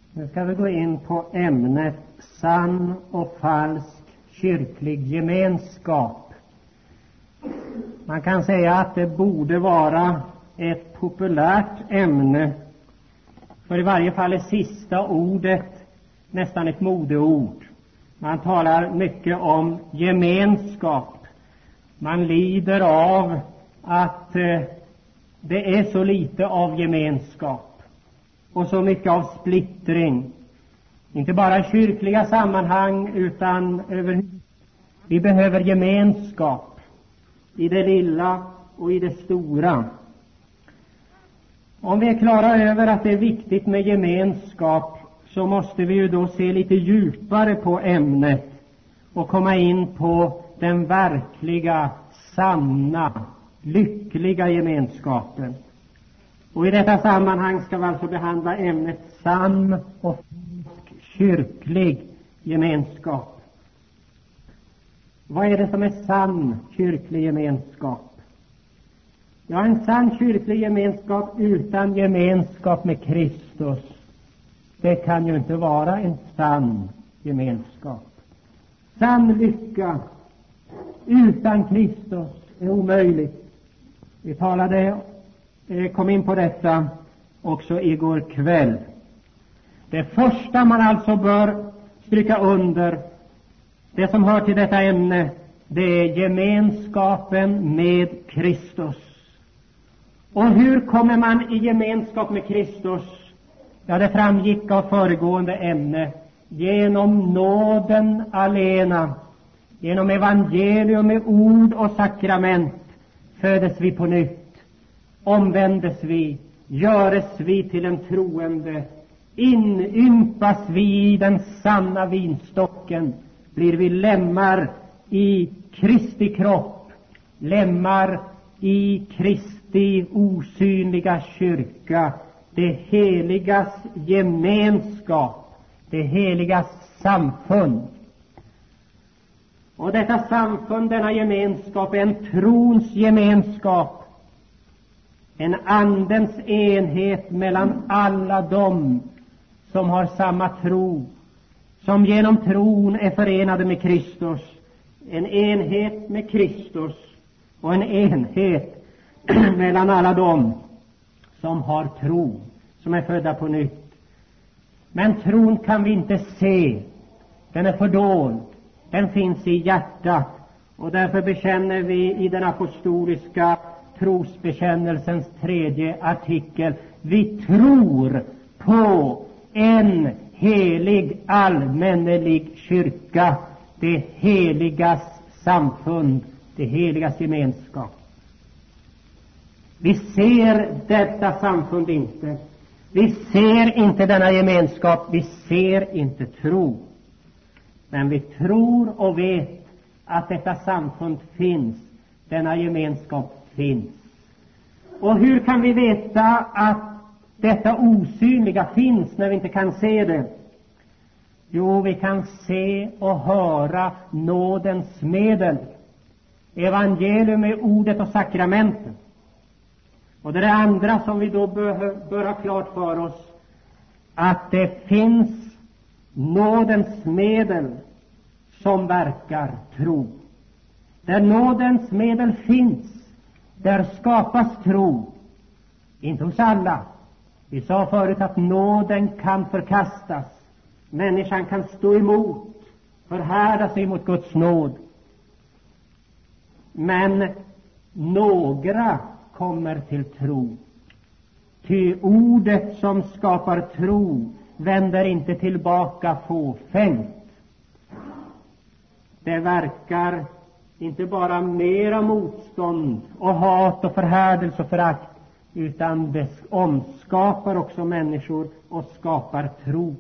Nu ska vi gå in på ämnet sann och falsk kyrklig gemenskap. Man kan säga att det borde vara ett populärt ämne, för i varje fall är sista ordet nästan ett modeord. Man talar mycket om gemenskap. Man lider av att det är så lite av gemenskap och så mycket av splittring. Inte bara i kyrkliga sammanhang utan överhuvudtaget. Vi behöver gemenskap i det lilla och i det stora. Om vi är klara över att det är viktigt med gemenskap, så måste vi ju då se lite djupare på ämnet och komma in på den verkliga, sanna, lyckliga gemenskapen. Och i detta sammanhang ska vi alltså behandla ämnet sann och falsk kyrklig gemenskap. Vad är det som är sann kyrklig gemenskap? Ja, en sann kyrklig gemenskap utan gemenskap med Kristus, det kan ju inte vara en sann gemenskap. Sann lycka utan Kristus är omöjligt. Vi kom in på detta också igår kväll. Det första man alltså bör stryka under, det som hör till detta ämne, det är gemenskapen med Kristus. Och hur kommer man i gemenskap med Kristus? Ja, det framgick av föregående ämne. Genom nåden alena, genom evangelium med ord och sakrament födes vi på nytt, omvändes vi, göres vi till en troende, inympas vi i den sanna vinstocken, blir vi lemmar i Kristi kropp, lemmar i Kristi osynliga kyrka, det heligas gemenskap, det heligas samfund. Och detta samfund, denna gemenskap, är en trons gemenskap, en andens enhet mellan alla dem som har samma tro, som genom tron är förenade med Kristus. En enhet med Kristus och en enhet mellan alla dem som har tro, som är födda på nytt. Men tron kan vi inte se, den är fördold, den finns i hjärtat, och därför bekänner vi i den apostoliska trosbekännelsens 3:e artikel: vi tror på en helig allmännelig kyrka, det heligas samfund, det heligas gemenskap. Vi ser detta samfund inte, vi ser inte denna gemenskap, vi ser inte tro. Men vi tror och vet att detta samfund finns, denna gemenskap finns. Och hur kan vi veta att detta osynliga finns när vi inte kan se det? Jo, vi kan se och höra nådens medel, evangelium är ordet och sakramenten. Och det är det andra som vi då bör ha klart för oss, att det finns nådens medel som verkar tro. Där nådens medel finns, där skapas tro. Inte hos alla. Vi sa förut att nåden kan förkastas. Människan kan stå emot, förhärda sig mot Guds nåd. Men några kommer till tro. Ty ordet som skapar tro vänder inte tillbaka fåfängt. Det verkar inte bara mera motstånd och hat och förhärdelse och förakt, utan det omskapar också människor och skapar tro.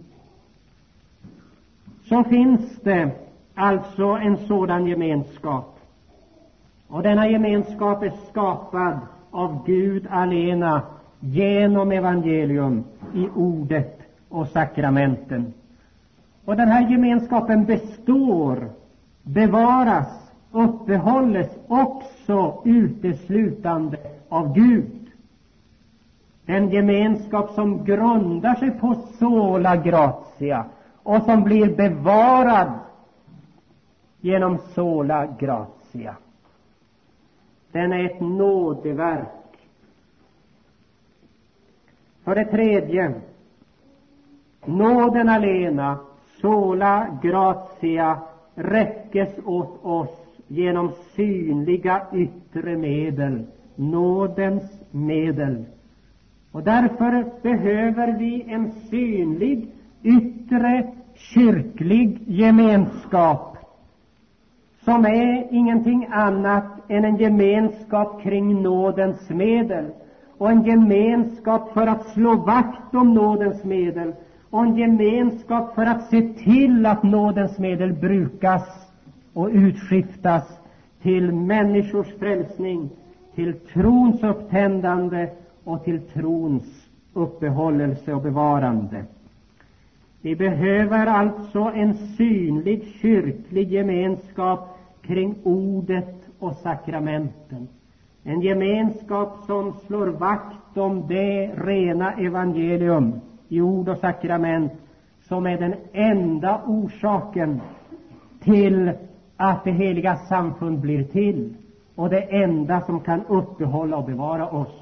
Så finns det alltså en sådan gemenskap. Och denna gemenskap är skapad av Gud alena genom evangelium i ordet och sakramenten. Och den här gemenskapen består, bevaras, uppehålles också uteslutande av Gud. Den gemenskap som grundar sig på sola gratia och som blir bevarad genom sola gratia. Den är ett nådeverk. För det tredje, nåden alena, sola gratia, räckes åt oss genom synliga yttre medel, nådens medel. Och därför behöver vi en synlig yttre kyrklig gemenskap som är ingenting annat än en gemenskap kring nådens medel, och en gemenskap för att slå vakt om nådens medel, och en gemenskap för att se till att nådens medel brukas och utskiftas till människors frälsning, till trons upptändande och till trons uppehållelse och bevarande. Vi behöver alltså en synlig kyrklig gemenskap kring ordet och sakramenten. En gemenskap som slår vakt om det rena evangelium i ord och sakrament som är den enda orsaken till att det heliga samfund blir till, och det enda som kan uppehålla och bevara oss.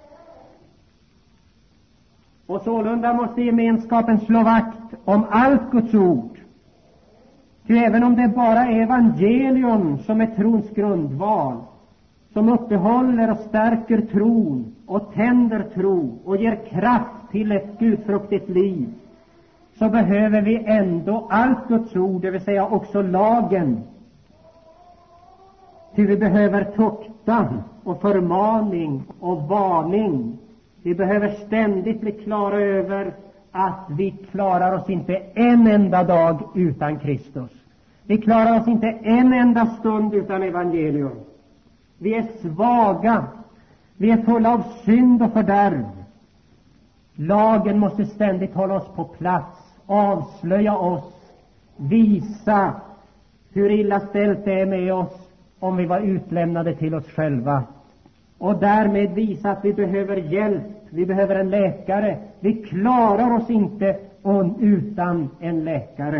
Och sålunda måste gemenskapen slå vakt om allt Guds ord. Ty även om det bara är evangelium som är trons grundval, som uppehåller och stärker tron och tänder tro och ger kraft till ett gudfruktigt liv, så behöver vi ändå allt Guds ord, det vill säga också lagen. Ty vi behöver tuktan och förmaning och varning. Vi behöver ständigt bli klara över att vi klarar oss inte en enda dag utan Kristus. Vi klarar oss inte en enda stund utan evangelium. Vi är svaga. Vi är fulla av synd och fördärv. Lagen måste ständigt hålla oss på plats, avslöja oss, visa hur illa ställt det är med oss om vi var utlämnade till oss själva, och därmed visa att vi behöver hjälp, vi behöver en läkare. Vi klarar oss inte utan en läkare.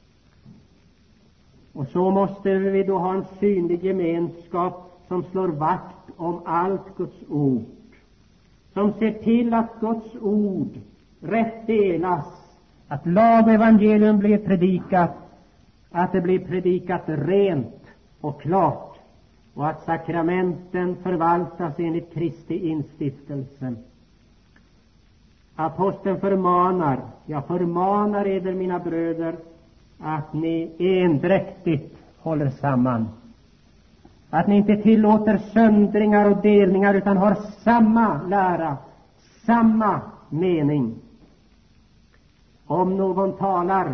Och så måste vi då ha en synlig gemenskap som slår vakt om allt Guds ord, som ser till att Guds ord rätt delas, att lag och evangelium blir predikat, att det blir predikat rent och klart, och att sakramenten förvaltas enligt Kristi instiftelse. Aposteln förmanar, jag förmanar eder mina bröder, att ni endräktigt håller samman, att ni inte tillåter söndringar och delningar, utan har samma lära, samma mening. Om någon talar,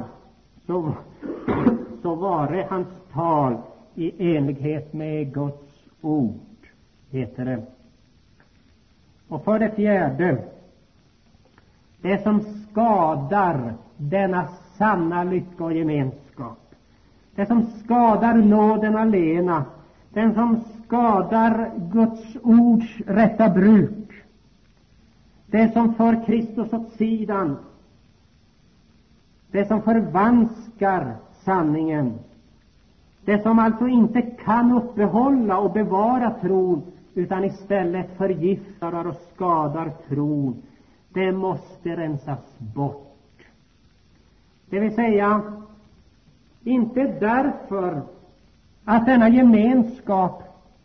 så vare hans tal i enlighet med Guds ord, heter det. Och för det fjärde, det som skadar denna sanna lycka och gemenskap, det som skadar nåden alena, den som skadar Guds ords rätta bruk, det som för Kristus åt sidan, det som förvanskar sanningen, det som alltså inte kan uppehålla och bevara tron, utan istället förgiftar och skadar tron, det måste rensas bort. Det vill säga, inte därför att denna gemenskap,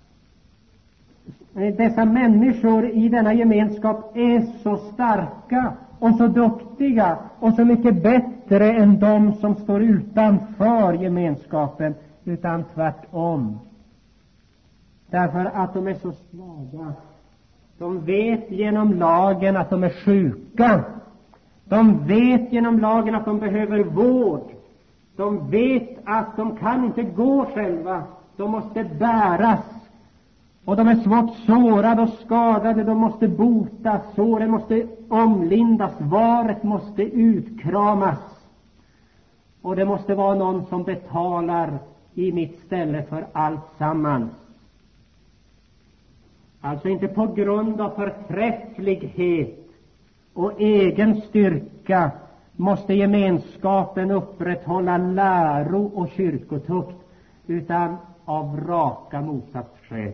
dessa människor i denna gemenskap är så starka och så duktiga och så mycket bättre än de som står utanför gemenskapen, utan tvärtom. Därför att de är så svaga. De vet genom lagen att de är sjuka. De vet genom lagen att de behöver vård. De vet att de kan inte gå själva. De måste bäras. Och de är svårt sårade och skadade. De måste botas. Såren måste omlindas. Varet måste utkramas. Och det måste vara någon som betalar i mitt ställe för allt sammans. Alltså inte på grund av förträfflighet och egen styrka måste gemenskapen upprätthålla läro och kyrkotukt, utan av raka motsatsskäl.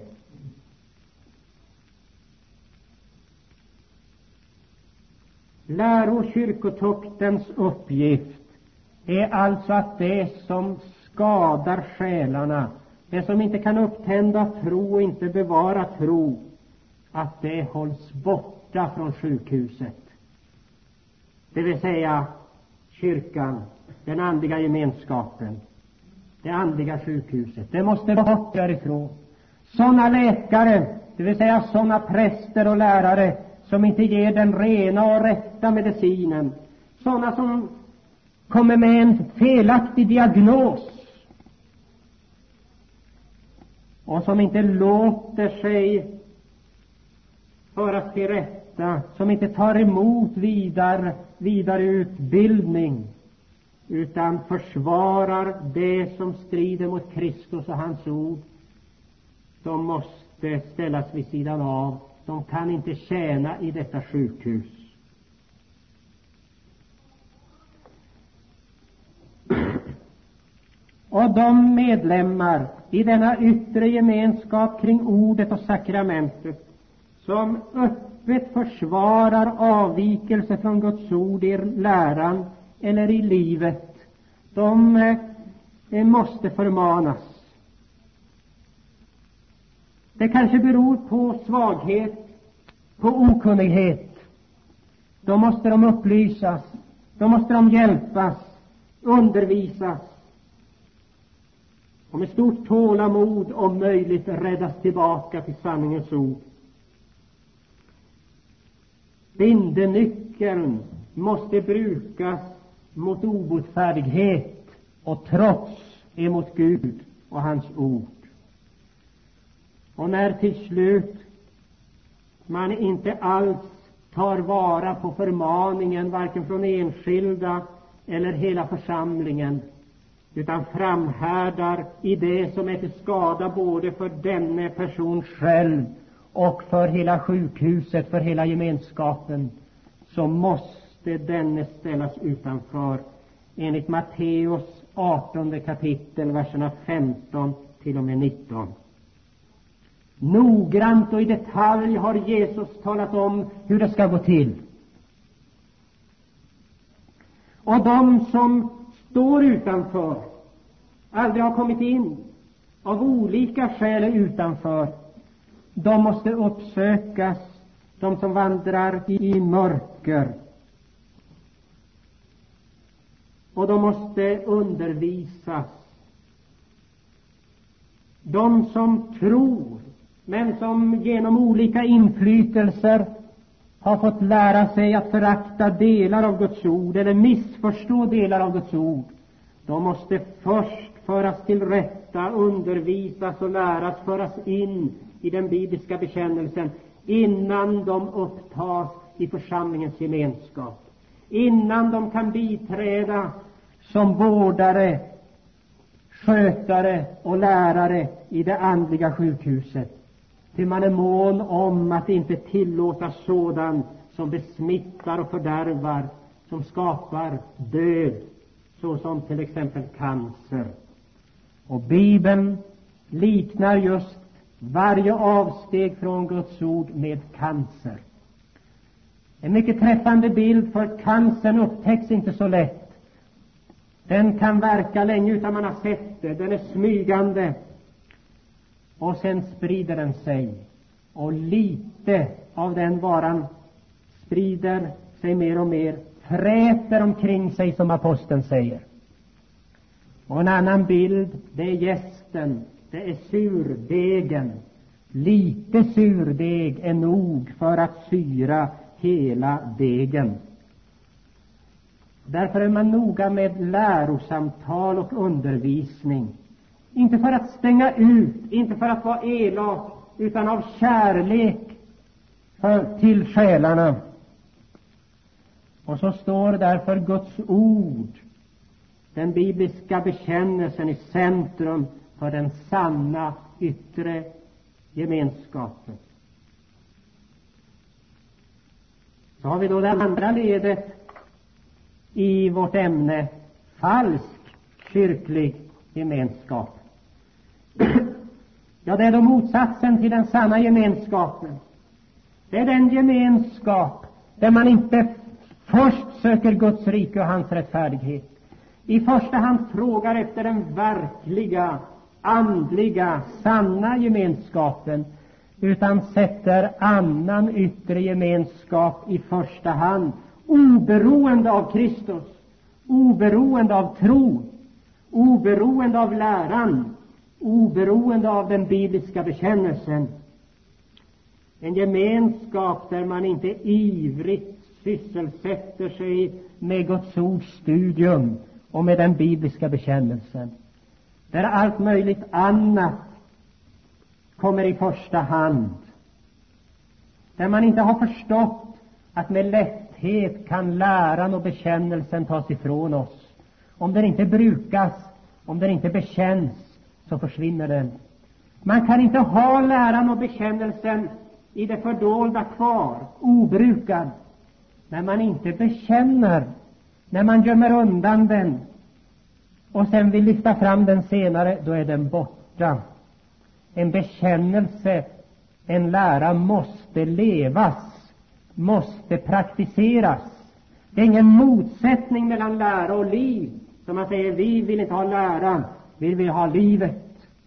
Läro- och kyrkotuktens uppgift är alltså att det som skadar själarna, det som inte kan upptända tro och inte bevara tro, att det hålls borta från sjukhuset. Det vill säga kyrkan, den andliga gemenskapen, det andliga sjukhuset. Det måste bort därifrån. Sådana läkare, det vill säga sådana präster och lärare som inte ger den rena och rätta medicinen, sådana som kommer med en felaktig diagnos och som inte låter sig föras till rätta, som inte tar emot vidare utbildning, utan försvarar det som strider mot Kristus och hans ord, de måste ställas vid sidan av. De kan inte tjäna i detta sjukhus. Och de medlemmar i denna yttre gemenskap kring ordet och sakramentet som öppet försvarar avvikelse från Guds ord i läran eller i livet, de måste förmanas. Det kanske beror på svaghet, på okunnighet. Då måste de upplysas, då måste de hjälpas, undervisas och med stort tålamod om möjligt räddas tillbaka till sanningens ord. Bindenyckeln måste brukas mot obotfärdighet och trots emot Gud och hans ord. Och när till slut man inte alls tar vara på förmaningen, varken från enskilda eller hela församlingen, utan framhärdar i det som är till skada både för denne person själv och för hela sjukhuset, för hela gemenskapen, så måste denne ställas utanför, enligt Matteus 18 kapitel, verserna 15 till och med 19. Noggrant och i detalj har Jesus talat om hur det ska gå till. Och de som står utanför, aldrig har kommit in, av olika skäl är utanför, de måste uppsökas, de som vandrar i mörker. Och de måste undervisas. De som tror, men som genom olika inflytelser har fått lära sig att förakta delar av Guds ord eller missförstå delar av Guds ord, de måste först föras till rätta, undervisas och läras, föras in i den bibliska bekännelsen innan de upptas i församlingens gemenskap, innan de kan biträda som vårdare, skötare och lärare i det andliga sjukhuset. Till man är mån om att inte tillåta sådant som besmittar och fördärvar, som skapar död, såsom till exempel cancer. Och Bibeln liknar just varje avsteg från Guds ord med cancer. En mycket träffande bild, för cancern upptäcks inte så lätt. Den kan verka länge utan man har sett det. Den är smygande. Och sen sprider den sig. Och lite av den varan sprider sig mer och mer, fräter omkring sig, som aposteln säger. Och en annan bild, det är jästen, det är surdegen. Lite surdeg är nog för att syra hela degen. Därför är man noga med lärosamtal och undervisning. Inte för att stänga ut, inte för att vara elak, utan av kärlek till själarna. Och så står därför Guds ord, den bibliska bekännelsen, i centrum för den sanna yttre gemenskapen. Så har vi då det andra ledet i vårt ämne, falsk kyrklig gemenskap. Ja, det är då motsatsen till den sanna gemenskapen. Det är den gemenskap där man inte först söker Guds rike och hans rättfärdighet. I första hand frågar efter den verkliga, andliga, sanna gemenskapen, utan sätter annan yttre gemenskap i första hand, oberoende av Kristus, oberoende av tro, oberoende av läran, oberoende av den bibliska bekännelsen. En gemenskap där man inte ivrigt sysselsätter sig med Guds ords studium och med den bibliska bekännelsen. Där allt möjligt annat kommer i första hand. Där man inte har förstått att med lätthet kan läran och bekännelsen tas ifrån oss. Om den inte brukas, om den inte bekänns, så försvinner den. Man kan inte ha läran och bekännelsen i det fördolda kvar, obrukad. När man inte bekänner, när man gömmer undan den och sen vill lyfta fram den senare, då är den borta. En bekännelse, en lära måste levas, måste praktiseras. Det är ingen motsättning mellan lära och liv. Som man säger, vi vill inte ha läran, vi vill ha livet.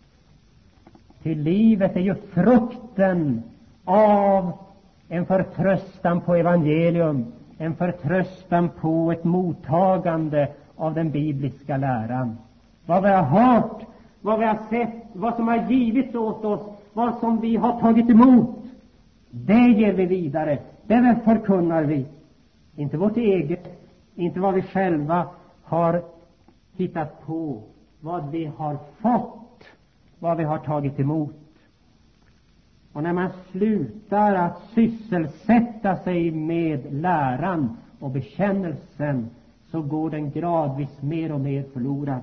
Till livet är ju frukten av en förtröstan på evangelium, en förtröstan på ett mottagande av den bibliska läran. Vad vi har hört, vad vi har sett, vad som har givits åt oss, vad som vi har tagit emot, det ger vi vidare, det förkunnar vi. Inte vårt eget, inte vad vi själva har hittat på, vad vi har fått, vad vi har tagit emot. Och när man slutar att sysselsätta sig med läran och bekännelsen, så går den gradvis mer och mer förlorad.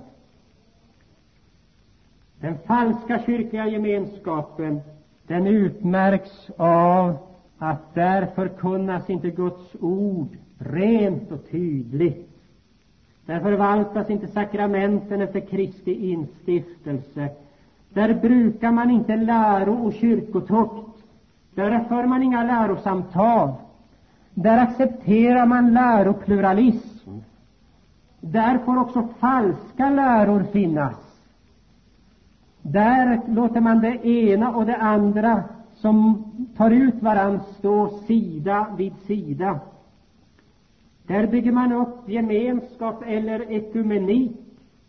Den falska kyrkliga gemenskapen, den utmärks av att där förkunnas inte Guds ord rent och tydligt. Där förvaltas inte sakramenten efter Kristi instiftelse. Där brukar man inte läro- och kyrkotukt. Där för man inga lärosamtal. Där accepterar man läropluralism. Där får också falska läror finnas. Där låter man det ena och det andra som tar ut varann stå sida vid sida. Där bygger man upp gemenskap eller ekumenik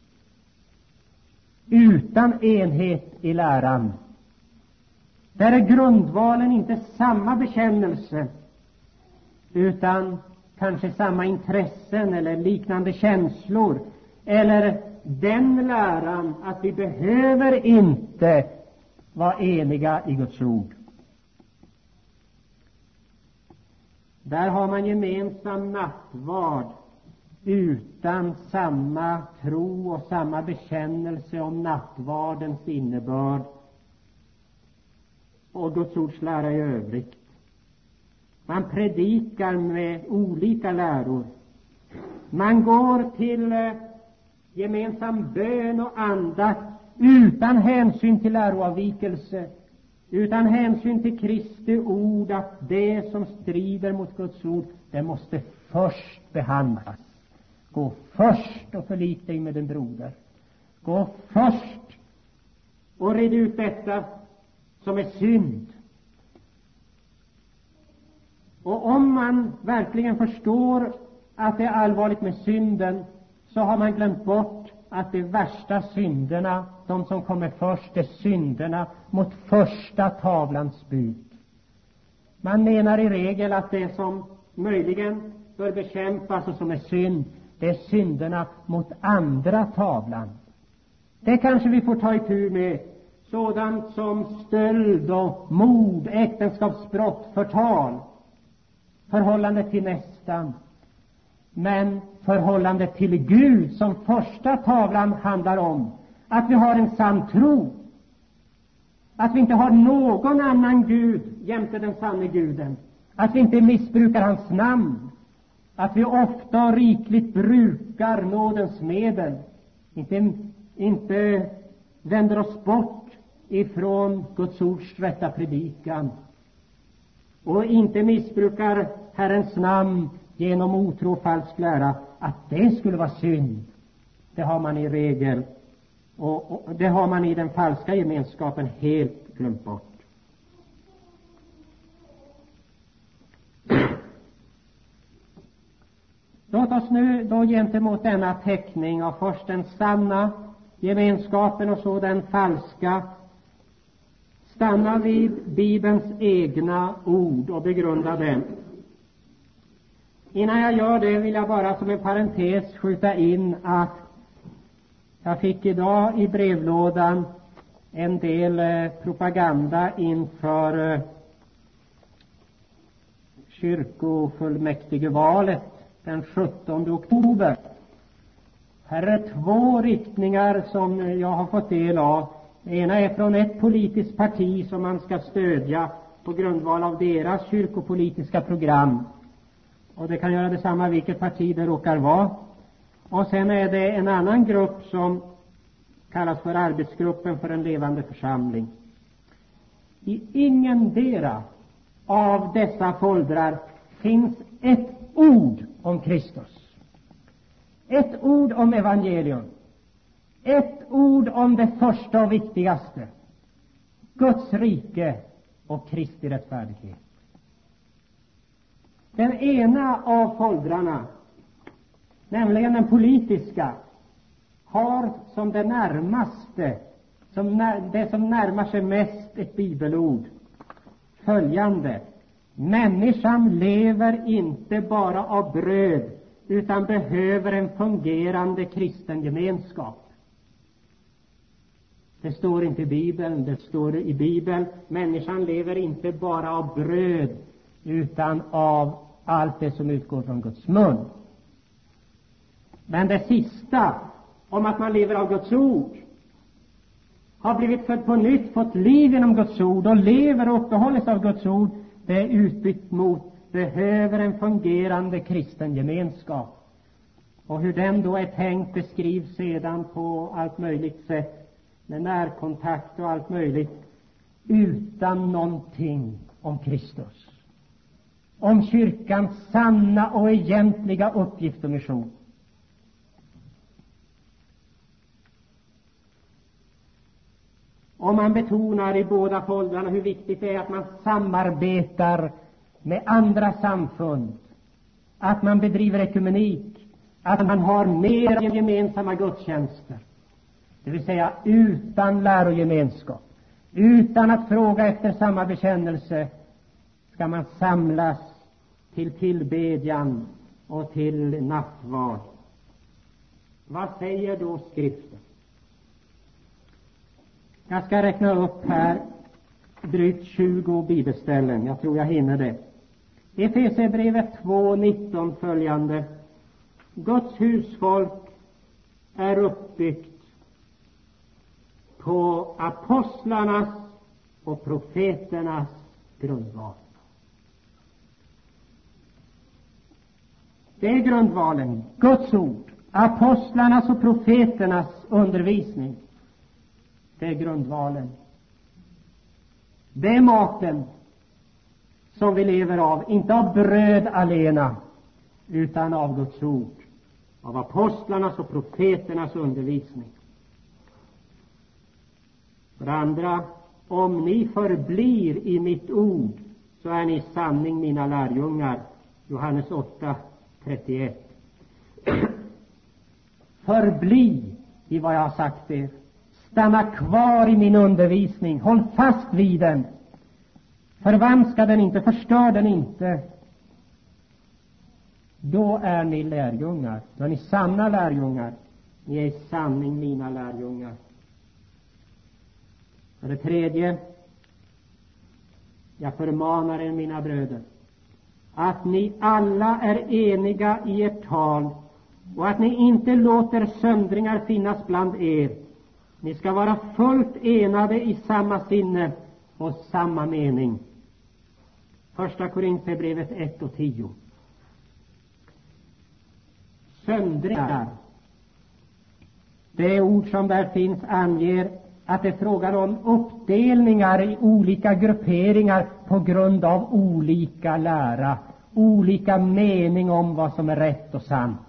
utan enhet i läran. Där är grundvalen inte samma bekännelse, utan kanske samma intressen eller liknande känslor, eller den läran att vi behöver inte vara eniga i Guds ord. Där har man gemensam nattvard utan samma tro och samma bekännelse om nattvardens innebörd och Guds ords lära i övrigt. Man predikar med olika läror. Man går till gemensam bön och andakt utan hänsyn till läroavvikelse, utan hänsyn till Kristi ord, att det som strider mot Guds ord, det måste först behandlas. Gå först och förlik dig med din broder. Gå först och red ut detta som är synd. Och om man verkligen förstår att det är allvarligt med synden, så har man glömt bort att de värsta synderna, de som kommer först, är synderna mot första tavlans bud. Man menar i regel att det som möjligen bör bekämpas och som är synd, det är synderna mot andra tavlan. Det kanske vi får ta itu med, sådant som stöld och mord, äktenskapsbrott, förtal, förhållande till nästan. Men förhållande till Gud, som första tavlan handlar om, att vi har en sann tro, att vi inte har någon annan Gud jämte den sanne Guden, att vi inte missbrukar hans namn, att vi ofta och rikligt brukar nådens medel, inte vänder oss bort ifrån Guds ords rätta predikan och inte missbrukar Herrens namn genom otro och falsk lära, att det skulle vara synd. Det har man i regel, och det har man i den falska gemenskapen helt glömt bort. Låt oss nu då gentemot denna teckning av först den sanna gemenskapen och så den falska stanna vid Bibelns egna ord och begrunda dem. Innan jag gör det vill jag bara som en parentes skjuta in att jag fick idag i brevlådan en del propaganda inför kyrkofullmäktigevalet den 17 oktober. Här är 2 riktningar som jag har fått del av. Det ena är från ett politiskt parti som man ska stödja på grundval av deras kyrkopolitiska program. Och det kan göra detsamma vilket parti det råkar vara. Och sen är det en annan grupp som kallas för arbetsgruppen för en levande församling. I ingendera av dessa foldrar finns ett ord om Kristus, ett ord om evangelium, ett ord om det första och viktigaste, Guds rike och Kristi rättfärdighet. Den ena av foldrarna, nämligen den politiska, har som det närmaste, det som närmar sig mest ett bibelord, följande: människan lever inte bara av bröd utan behöver en fungerande kristen gemenskap. Det står inte i Bibeln, det står i Bibeln: människan lever inte bara av bröd utan av allt det som utgår från Guds mun. Men det sista, om att man lever av Guds ord, har blivit född på nytt, fått liv genom Guds ord och lever och uppehålles av Guds ord, det är utbytt mot behöver en fungerande kristen gemenskap. Och hur den då är tänkt beskrivs sedan på allt möjligt sätt, med närkontakt och allt möjligt, utan någonting om Kristus, om kyrkans sanna och egentliga uppgift och mission. Och man betonar i båda foldrarna hur viktigt det är att man samarbetar med andra samfund, att man bedriver ekumenik, att man har mer gemensamma gudstjänster, det vill säga utan lärogemenskap, utan att fråga efter samma bekännelse, ska man samlas till tillbedjan och till nattvard. Vad säger då skriften? Jag ska räkna upp här drygt 20 bibelställen. Jag tror jag hinner det. Efesierbrevet 2:19 följande: Guds husfolk är uppbyggt på apostlarnas och profeternas grundval. Det är grundvalen, Guds ord, apostlarnas och profeternas undervisning. Det är grundvalen. Det är maten som vi lever av, inte av bröd alena, utan av Guds ord, av apostlarnas och profeternas undervisning. För det andra: om ni förblir i mitt ord, så är ni i sanning mina lärjungar. Johannes 8:31. Förbli i vad jag har sagt er. Stanna kvar i min undervisning. Håll fast vid den. Förvanska den inte, förstör den inte. Då är ni lärjungar. Då är ni sanna lärjungar. Ni är i sanning mina lärjungar. För det tredje: jag förmanar er, mina bröder, att ni alla är eniga i ert tal och att ni inte låter söndringar finnas bland er. Ni ska vara fullt enade i samma sinne och samma mening. Första Korinthierbrevet 1:10. Söndringar. Det ord som där finns anger att det är frågan om uppdelningar i olika grupperingar på grund av olika lära, olika mening om vad som är rätt och sant.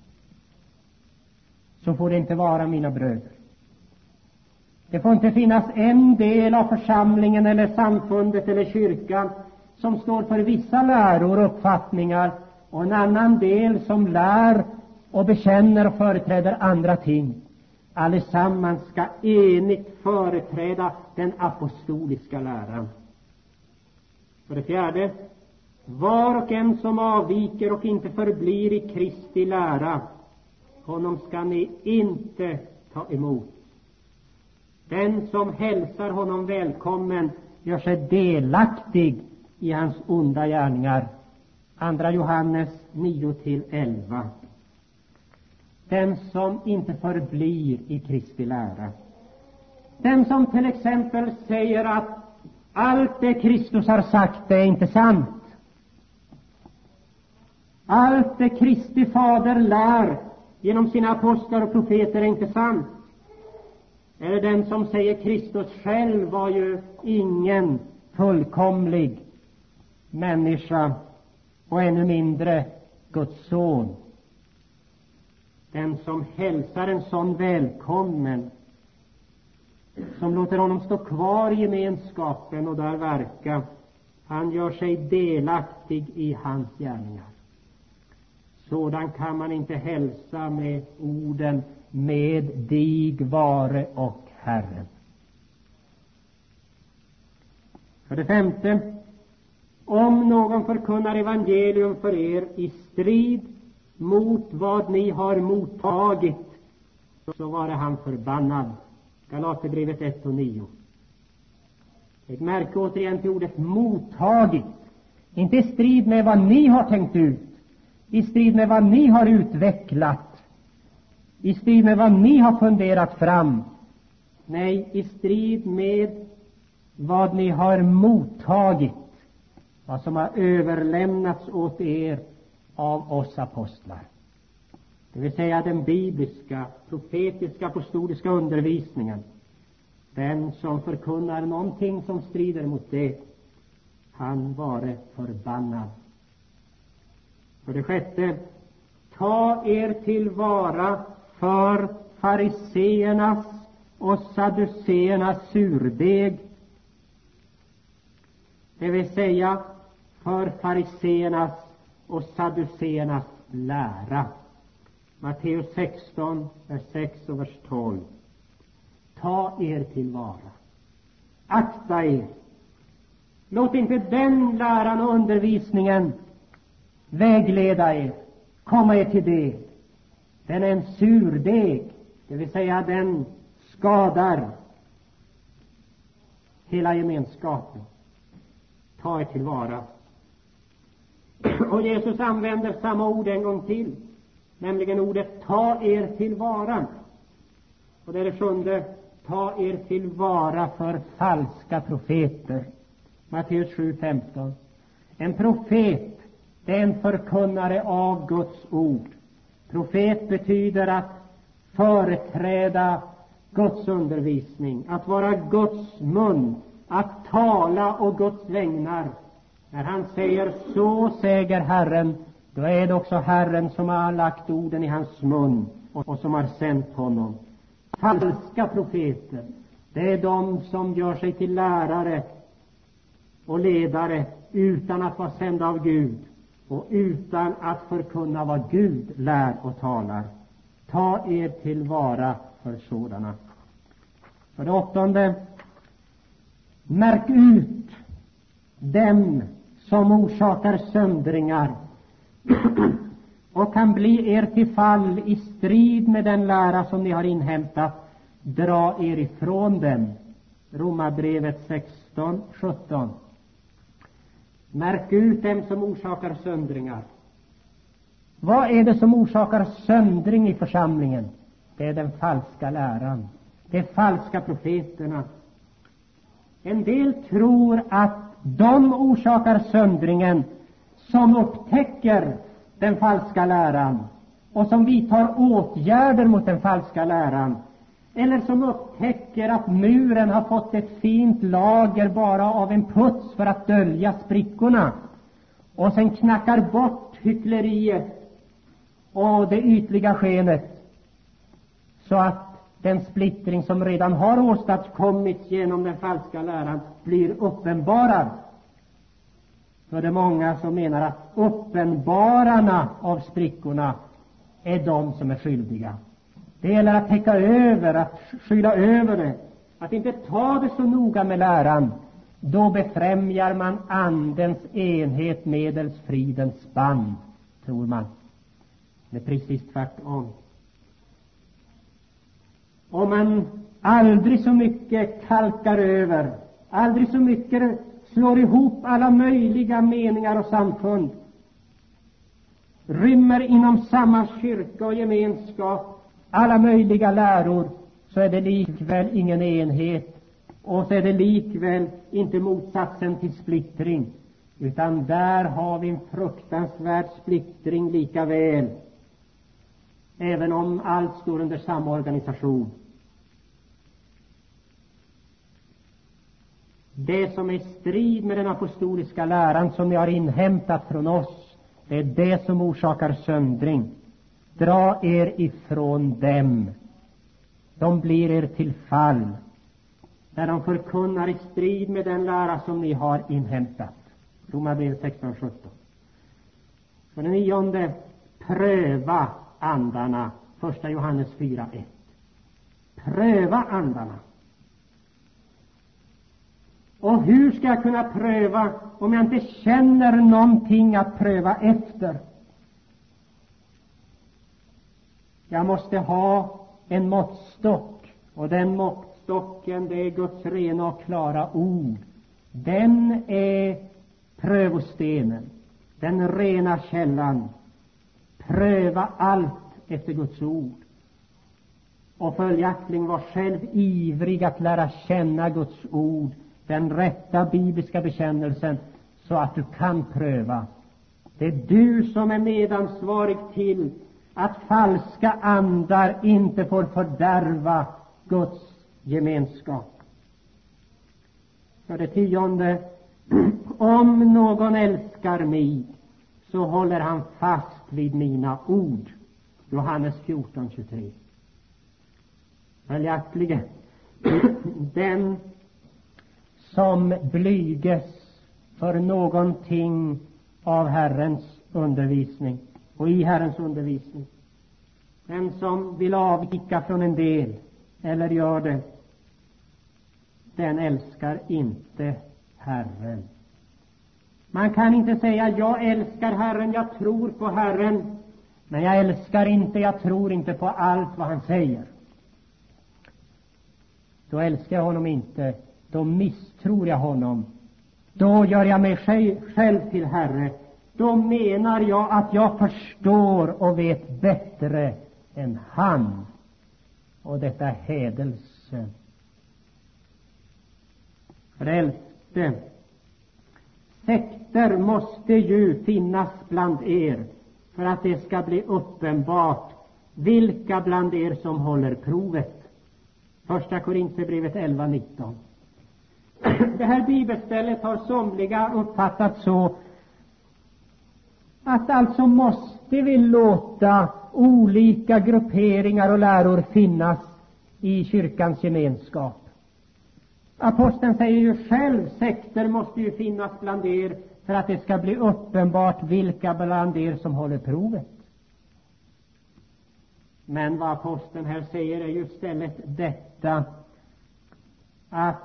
Så får det inte vara, mina bröder. Det får inte finnas en del av församlingen eller samfundet eller kyrkan som står för vissa läror och uppfattningar och en annan del som lär och bekänner och företräder andra ting. Allesammans ska enigt företräda den apostoliska läran. För det fjärde, var och en som avviker och inte förblir i Kristi lära, honom ska ni inte ta emot. Den som hälsar honom välkommen gör sig delaktig i hans onda gärningar. 2 Johannes 9-11. Den som inte förblir i Kristi lära. Den som till exempel säger att allt det Kristus har sagt är inte sant. Allt det Kristi fader lär genom sina apostlar och profeter är inte sant. Eller den som säger Kristus själv var ju ingen fullkomlig människa och ännu mindre Guds son. Den som hälsar en sån välkommen, som låter honom stå kvar i gemenskapen och där verka, han gör sig delaktig i hans gärningar. Sådan kan man inte hälsa med orden med dig vare och Herren. För det femte, om någon förkunnar evangelium för er i strid mot vad ni har mottagit, så var han förbannad. Galaterbrevet 1:9. Lägg märke återigen till ordet mottagit. Inte i strid med vad ni har tänkt ut, i strid med vad ni har utvecklat, i strid med vad ni har funderat fram. Nej, i strid med vad ni har mottagit, vad som har överlämnats åt er av oss apostlar. Det vill säga den bibliska, profetiska, apostoliska undervisningen. Den som förkunnar någonting som strider mot det, han vare förbannad. För det sjätte, ta er tillvara för fariseernas och sadduceernas surdeg. Det vill säga för fariseernas och sadduceernas lära. Matteus 16, vers 6 och vers 12. Ta er tillvara. Akta er. Låt inte den läran och undervisningen vägleda er, komma er till det. Den är en surdeg, det vill säga den skadar hela gemenskapen. Ta er tillvara. Och Jesus använder samma ord en gång till, nämligen ordet ta er tillvara. Och det är det sjunde, ta er tillvara för falska profeter. Matteus 7:15. En profet, det är en förkunnare av Guds ord. Profet betyder att företräda Guds undervisning, att vara Guds mun, att tala å Guds vägnar. När han säger så säger Herren, då är det också Herren som har lagt orden i hans mun och som har sänt honom. Falska profeter, det är de som gör sig till lärare och ledare utan att vara sända av Gud och utan att förkunna vad Gud lär och talar. Ta er tillvara för sådana. För det åttonde, märk ut dem som orsakar söndringar och kan bli er till fall i strid med den lära som ni har inhämtat. Dra er ifrån dem. Romarbrevet 16:17. Märk ut dem som orsakar söndringar. Vad är det som orsakar söndring i församlingen? Det är den falska läran. Det är falska profeterna. En del tror att de orsakar söndringen som upptäcker den falska läran och som vidtar åtgärder mot den falska läran, eller som upptäcker att muren har fått ett fint lager bara av en puts för att dölja sprickorna, och sen knackar bort hyckleriet och det ytliga skenet, så att den splittring som redan har åstadkommits genom den falska läran blir uppenbarad. Så är det många som menar att uppenbararna av sprickorna är de som är skyldiga. Det gäller att täcka över, att skyla över det, att inte ta det så noga med läran. Då befrämjar man andens enhet medels fridens band, tror man. Det är precis tvärtom. Om man aldrig så mycket kalkar över, aldrig så mycket slår ihop alla möjliga meningar och samfund, rymmer inom samma kyrka och gemenskap alla möjliga läror, så är det likväl ingen enhet, och så är det likväl inte motsatsen till splittring, utan där har vi en fruktansvärd splittring lika väl, även om allt står under samma organisation. Det som är i strid med den apostoliska läran som ni har inhämtat från oss, det är det som orsakar söndring. Dra er ifrån dem. De blir er till fall när de förkunnar i strid med den lära som ni har inhämtat. Romarbrevet 16:17. För det 9, pröva andarna. 1 Johannes 4:1. Pröva andarna. Och hur ska jag kunna pröva om jag inte känner någonting att pröva efter? Jag måste ha en måttstock, och den måttstocken, det är Guds rena och klara ord. Den är prövostenen, den rena källan. Pröva allt efter Guds ord. Och följaktligen var själv ivrig att lära känna Guds ord, den rätta bibliska bekännelsen, så att du kan pröva. Det är du som är medansvarig till att falska andar inte får fördärva Guds gemenskap. För det 10, om någon älskar mig, så håller han fast vid mina ord. Johannes 14:23. Följaktligen, den som blyges för någonting av Herrens undervisning och i Herrens undervisning, den som vill avvika från en del eller gör det, den älskar inte Herren. Man kan inte säga: jag älskar Herren, jag tror på Herren, men jag älskar inte, jag tror inte på allt vad han säger. Då älskar jag honom inte, då misstror jag honom, då gör jag mig själv till Herre, då menar jag att jag förstår och vet bättre än han. Och detta är hädelse. För det 11, sekter måste ju finnas bland er för att det ska bli uppenbart vilka bland er som håller provet. 1 Korinthierbrevet 11:19. Det här bibelstället har somliga uppfattat så att alltså måste vi låta olika grupperingar och läror finnas i kyrkans gemenskap. Aposteln säger ju själv: sekter måste ju finnas bland er för att det ska bli uppenbart vilka bland er som håller provet. Men vad aposteln här säger är ju istället detta, att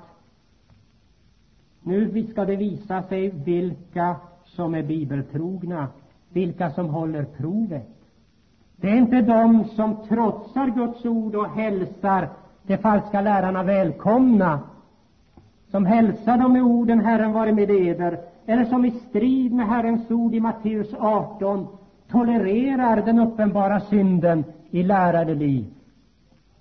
nu ska det visa sig vilka som är bibeltrogna, vilka som håller provet. Det är inte de som trotsar Guds ord och hälsar de falska lärarna välkomna, som hälsar dem med orden: Herren vare med eder, eller som i strid med Herrens ord i Matteus 18 tolererar den uppenbara synden i lärade liv.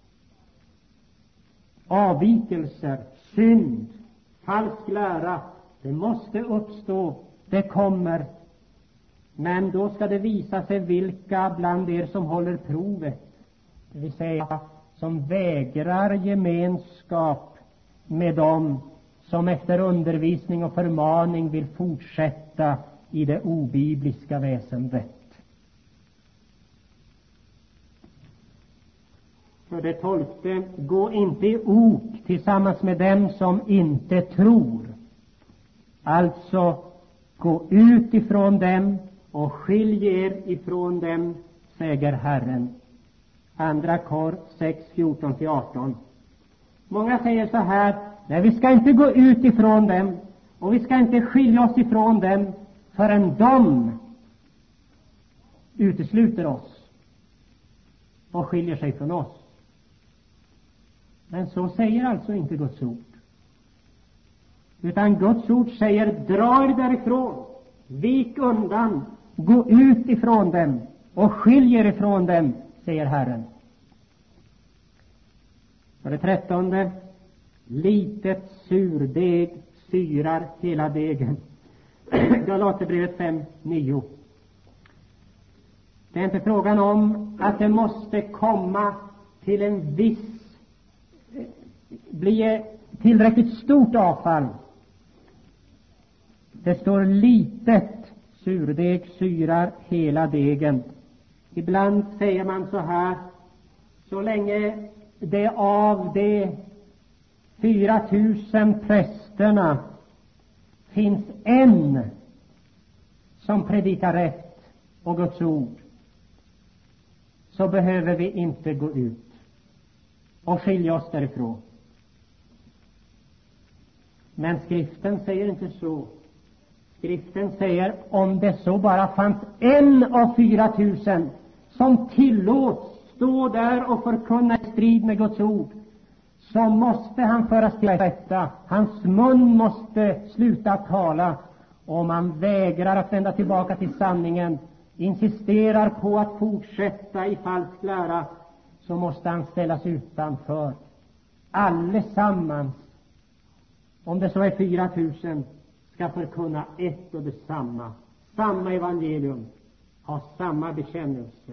Avvikelser, synd, falsk lära Det måste uppstå, det kommer. Men då ska det visa sig vilka bland er som håller provet. Det vill säga som vägrar gemenskap med dem som efter undervisning och förmaning vill fortsätta i det obibliska väsendet. För det 12:e, gå inte i ok tillsammans med dem som inte tror. Alltså, gå ut ifrån dem och skilj er ifrån dem, säger Herren. Andra Kor 6:14-18. Många säger så här: nej, vi ska inte gå ut ifrån dem och vi ska inte skilja oss ifrån dem förrän de utesluter oss och skiljer sig från oss. Men så säger alltså inte Guds ord. Utan Guds ord säger: dra er därifrån, vik undan, gå ut ifrån dem och skilj er ifrån dem, säger Herren. För det 13:e, litet surdeg syrar hela degen. Galaterbrevet 5:9. Det är inte frågan om att det måste komma till en viss, bli tillräckligt stort avfall. Det står litet surdeg syrar hela degen. Ibland säger man så här: så länge det av de 4000 prästerna finns en som predikar rätt och Guds ord, så behöver vi inte gå ut och skilja oss därifrån. Men skriften säger inte så. Skriften säger: om det så bara fanns en av 4000 som tillåts stå där och förkunna i strid med Guds ord, så måste han föras till rätta. Hans mun måste sluta tala. Om han vägrar att vända tillbaka till sanningen, insisterar på att fortsätta i falsk lära, så måste han ställas utanför. Allesammans, om det så är 4000, ska förkunna ett och detsamma, samma evangelium, ha samma bekännelse.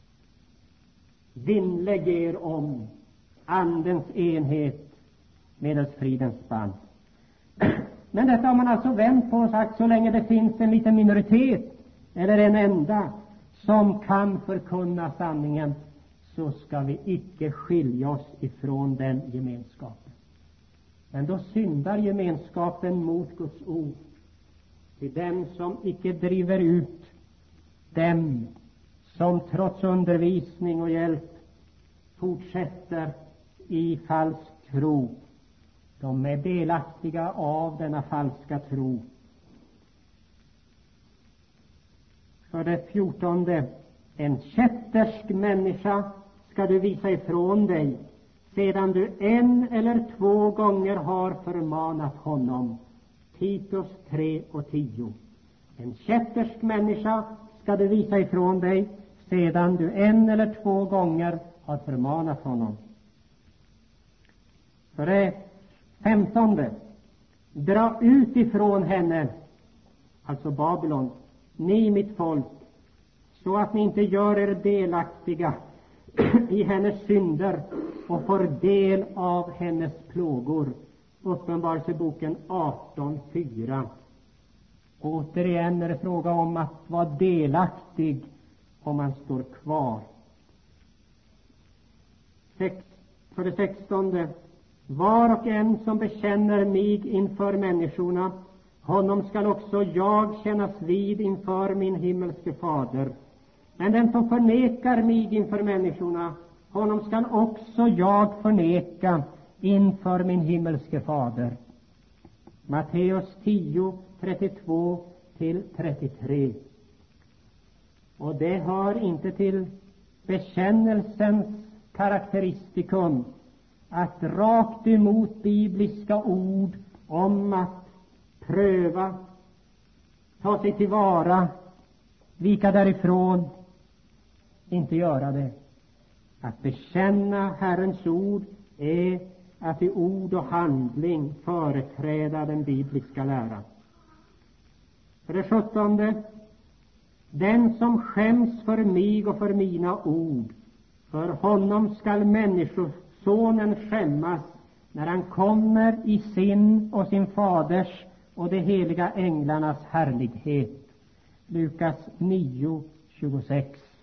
Vinnlägg er om andens enhet medelst fridens band. Men detta har man alltså vänt på och sagt: så länge det finns en liten minoritet eller en enda som kan förkunna sanningen, så ska vi icke skilja oss ifrån den gemenskapen. Men då syndar gemenskapen mot Guds ord. Till den som icke driver ut dem som trots undervisning och hjälp fortsätter i falsk tro. De är delaktiga av denna falska tro. För det 14:e, en kättersk människa ska du visa ifrån dig, sedan du 1 eller 2 gånger har förmanat honom. Titus 3:10. En kättersk människa ska du visa ifrån dig, sedan du 1 eller 2 gånger har förmanat honom. För det 15:e, dra ut ifrån henne, alltså Babylon, ni mitt folk, så att ni inte gör er delaktiga i hennes synder och får del av hennes plågor. Uppenbarelseboken 18:4. Återigen är det fråga om att vara delaktig om man står kvar. För det 16:e, var och en som bekänner mig inför människorna, honom skall också jag kännas vid inför min himmelske fader. Men den som förnekar mig inför människorna, honom skall också jag förneka inför min himmelske fader. Matteus 10:32-33. Och det hör inte till bekännelsens karaktäristikum att rakt emot bibliska ord om att pröva, ta sig tillvara, vika därifrån, inte göra det. Att bekänna Herrens ord är att i ord och handling företräda den bibliska läran. För det 17. Den som skäms för mig och för mina ord, för honom skall människosonen skämmas när han kommer i sin och sin faders och de heliga änglarnas härlighet. Lukas 9:26.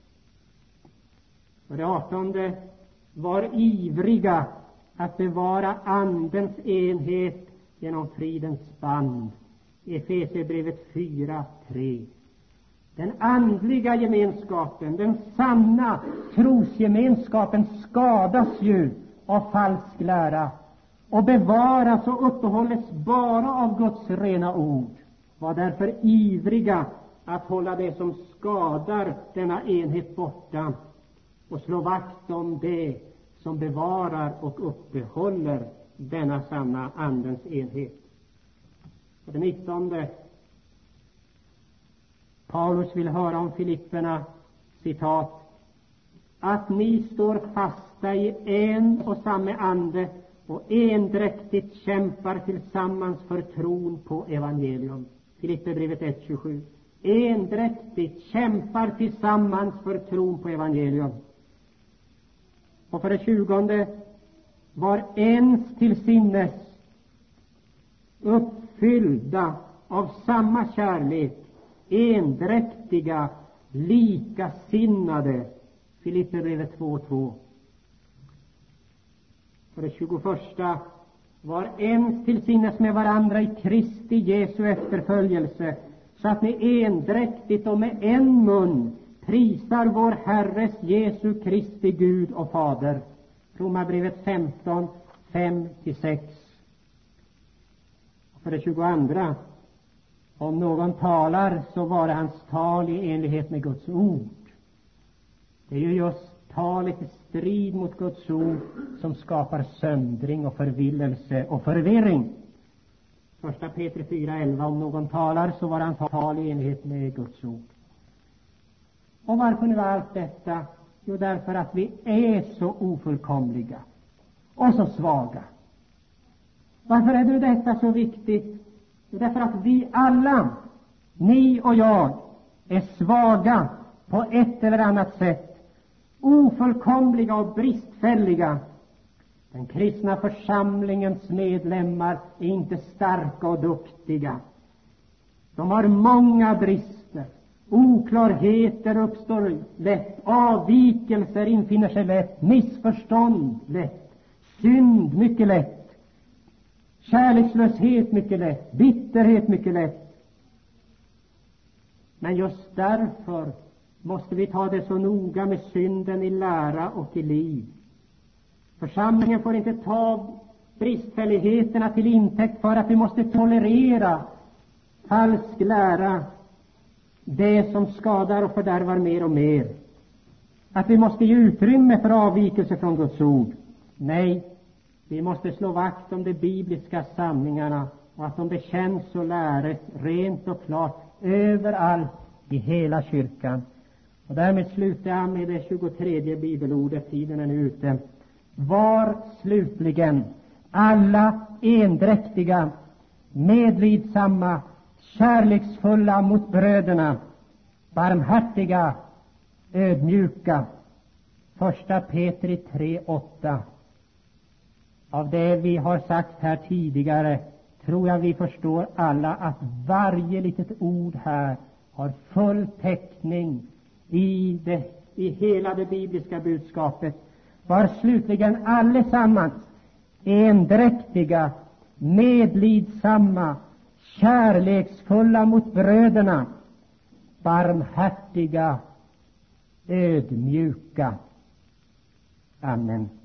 För det 18. Var ivriga att bevara andens enhet genom fridens band. Efesierbrevet 4:3. Den andliga gemenskapen, den sanna trosgemenskapen, skadas ju av falsk lära och bevaras och uppehålles bara av Guds rena ord. Var därför ivriga att hålla det som skadar denna enhet borta och slå vakt om det som bevarar och uppehåller denna sanna andens enhet. För det 19. Paulus vill höra om Filipperna, citat, att ni står fasta i en och samma ande och endräktigt kämpar tillsammans för tron på evangelium. Filipperbrevet 1:27. Endräktigt kämpar tillsammans för tron på evangelium. Och för det 20. Var ens till sinnes, uppfyllda av samma kärlek, endräktiga, likasinnade. Filipperbrevet 2:2. För det 21. Var ens till sinnes med varandra i Kristi Jesu efterföljelse, så att ni endräktigt och med en mun prisar vår Herres Jesu Kristi Gud och Fader. Romarbrevet 15:5-6. För det 22. Om någon talar, så var det hans tal i enlighet med Guds ord. Det är ju just talet i strid mot Guds ord som skapar söndring och förvillelse och förvirring. 1 Petrus 4:11. Om någon talar, så var hans tal i enlighet med Guds ord. Och varför nu allt detta? Jo, därför att vi är så ofullkomliga och så svaga. Varför är detta så viktigt? Jo, därför att vi alla, ni och jag, är svaga på ett eller annat sätt. Ofullkomliga och bristfälliga. Den kristna församlingens medlemmar är inte starka och duktiga. De har många brister. Oklarheter uppstår lätt, avvikelser infinner sig lätt, missförstånd lätt, synd mycket lätt, kärlekslöshet mycket lätt, bitterhet mycket lätt. Men just därför måste vi ta det så noga med synden i lära och i liv. Församlingen får inte ta bristfälligheterna till intäkt för att vi måste tolerera falsk lära, det som skadar och fördärvar mer och mer. Att vi måste ge utrymme för avvikelse från Guds ord. Nej, vi måste slå vakt om de bibliska sanningarna och att de bekänns och läres rent och klart överallt i hela kyrkan. Och därmed slutar jag med det 23:e bibelordet. Tiden är nu ute. Var slutligen alla endräktiga, medlidsamma, kärleksfulla mot bröderna, barmhärtiga, ödmjuka. 1 Petri 3:8. Av det vi har sagt här tidigare tror jag vi förstår alla att varje litet ord här har full täckning i hela det bibliska budskapet. Var slutligen allesammans endräktiga, medlidsamma, kärleksfulla mot bröderna, barmhärtiga, ödmjuka. Amen.